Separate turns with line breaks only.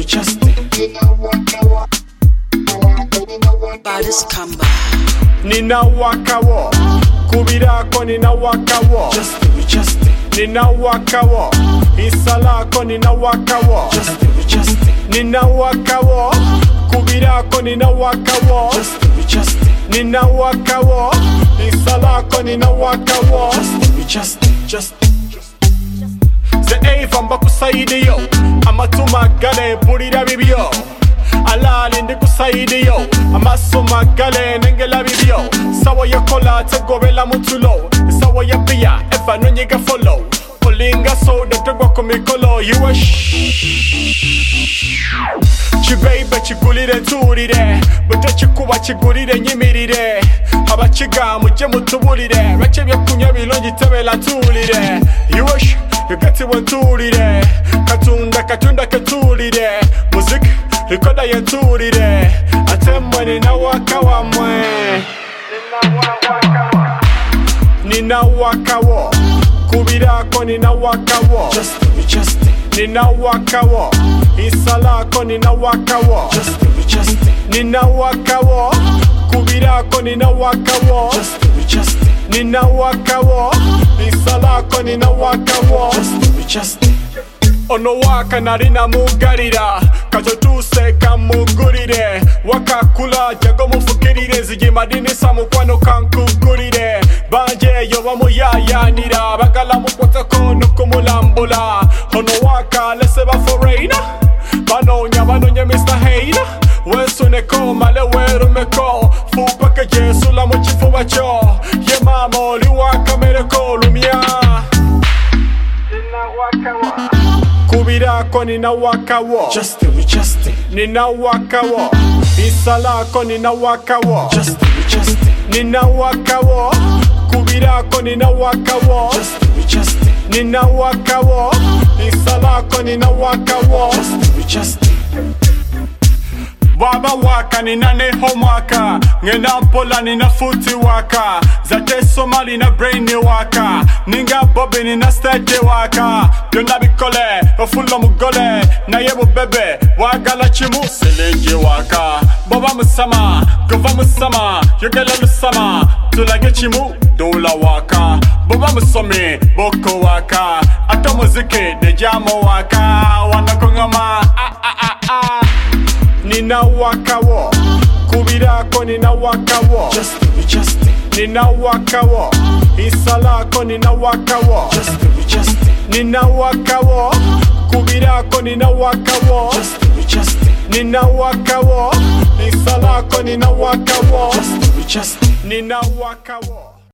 we just
Baddest Kamba.
Nina wakawo kubirako nina wakawo we just Nina wakawo isalako nina wakawo we just Nina wakawo kubirako nina wakawo we just Nina wakawo isalako nina wakawo we just The Ava mbakusaide yo amatuma gale bulira bibyo alali ndi kusaide yo amasoma gale nengela bibyo sawa yakola tegobela mutulo sawa yapia eva nonyiga follow olinga so de tegwa komikolo you a chibebe chigulire turire bute chikuba chigurire nyimirire abachiga muje mutubulire bache byakunya bilongi tebela turire you a Yugati wanturire katunda katulire music ikoda yanturire atemwe nina wakawa mwe nina wakawo kubirako nina wakawo we just nina wakawo isalako nina wakawo we just nina wakawo kubirako nina wakawo we just Nina wakawo isalako nina wakawo we just ono waka narina mugarira katotuse kamugurire wakakula jago mufukirire zigimadini samukwano kankugurire banje yo bamuyayanira bagala mukwatako nukumulambula ono waka lese baforeina banonya Mr. Hater wesuneko male werumeko fupaka jesu la muchifuba cho ye mama oli waka mereko lumia kubirako nina wakawo we just nina wakawo isalako nina wakawo we just nina wakawo kubirako nina wakawo we just nina wakawo isalako nina wakawo we just Baba waka nina neho mwaka ngenda mpola nina futi waka Zate somali na brain ni waka Ninga bobi nina stage waka Byonna bikole ofulo mugole na yebo bebe wagala chimu selenje waka Baba musama gova musama yogela lusama tulage chimu dola waka Baba musome boko waka Ato muzike dejamo waka Wanakongama Nina wakawo kubirako nina wakawo we just Nina wakawo isalako nina wakawo we just Nina wakawo kubirako nina wakawo we just Nina wakawo isalako nina wakawo we just Nina wakawo